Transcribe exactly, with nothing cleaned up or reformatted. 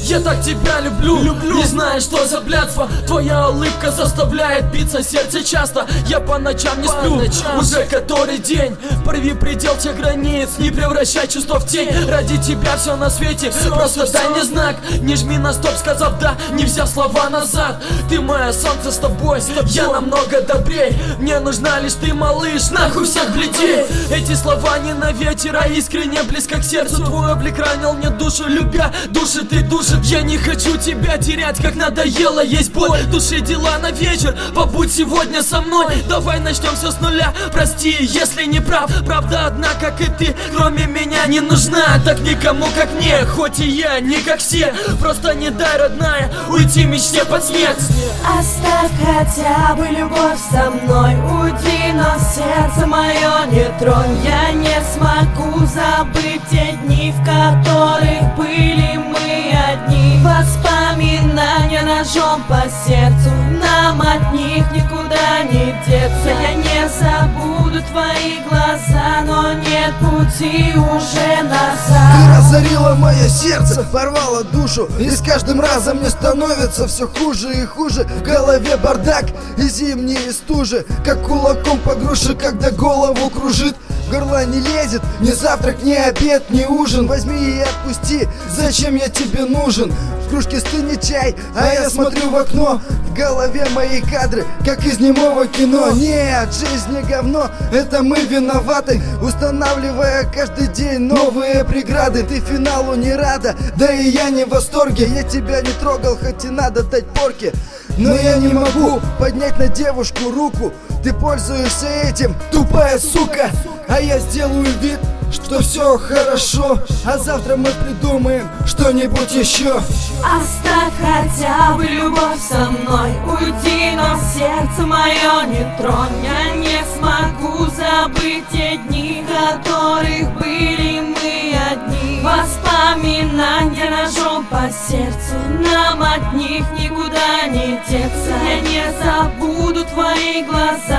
Я так тебя люблю, люблю. Не знаю, что за блядство. Твоя улыбка заставляет биться сердце часто. Я по ночам не сплю, ночам. Уже который день. Порви предел тех границ, не превращай чувства в тень. Ради тебя все на свете, все, просто все, дай все. Мне знак. Не жми на стоп, сказав да, не взяв слова назад. Ты мое солнце, с тобой, с тобой я намного добрей. Мне нужна лишь ты, малыш, нахуй всех блядей. Эти слова не на ветер, а искренне близко к сердцу. Твой облик ранил мне душу, любя, души ты душит. Я не хочу тебя терять, как надоело, есть боль. Души дела на вечер, побудь сегодня со мной. Давай начнем все с нуля, прости, если не прав. Правда одна, как и ты, кроме меня не нужна. Так никому, как мне, хоть и я не как все. Просто не дай, родная, уйти мечте под снег. Оставь хотя бы любовь со мной, уйди, но сердце мое не тронь. Я не смогу забыть те дни, в которых были мы одни. Воспоминания ножом по сердцу, нам от них никуда не деться. Я не забуду твои глаза, но нет пути уже назад. Ты разорила мое сердце, порвала душу, и с каждым разом мне становится все хуже и хуже. В голове бардак и зимние стужи, как кулаком по груше, когда голову кружит. В горло не лезет ни завтрак, ни обед, ни ужин. Возьми и отпусти, зачем я тебе нужен? В кружке стынет чай, а я смотрю в окно. В голове мои кадры, как из немого кино. Нет, жизнь не говно, это мы виноваты, устанавливая каждый день новые преграды. Ты финалу не рада, да и я не в восторге. Я тебя не трогал, хоть и надо дать порки, но я не могу поднять на девушку руку. Ты пользуешься этим, тупая сука. А я сделаю вид, что все хорошо, а завтра мы придумаем что-нибудь еще. Оставь хотя бы любовь со мной, уйди, но сердце мое не тронь. Я не смогу забыть те дни, в которых были мы одни. Воспоминания ножом по сердцу, нам от них никуда не деться. Я не забуду твои глаза,